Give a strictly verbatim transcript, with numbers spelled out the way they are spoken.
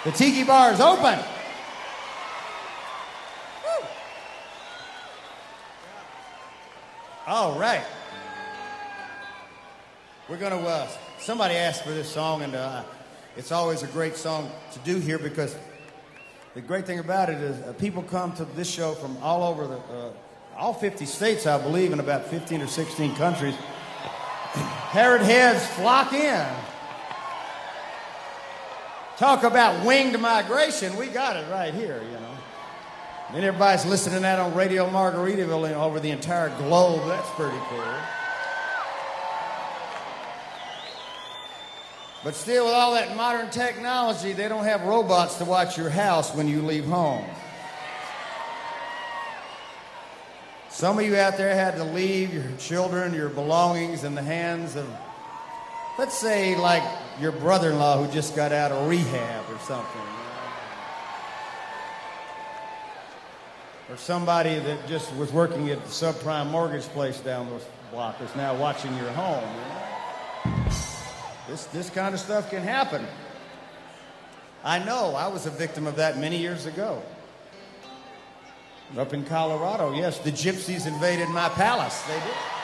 The Tiki Bar is open. Woo. All right. We're going to, uh, somebody asked for this song, and uh, it's always a great song to do here because the great thing about it is uh, people come to this show from all over the, uh, all fifty states, I believe, in about fifteen or sixteen countries. Parrot heads flock in. Talk about winged migration. We got it right here, you know. And everybody's listening to that on Radio Margaritaville and over the entire globe. That's pretty cool. But still, with all that modern technology, they don't have robots to watch your house when you leave home. Some of you out there had to leave your children, your belongings in the hands of, let's say, like your brother-in-law who just got out of rehab or something. Or somebody that just was working at the subprime mortgage place down the block is now watching your home. You know? This, this kind of stuff can happen. I know, I was a victim of that many years ago. Up in Colorado, yes, the gypsies invaded my palace. They did.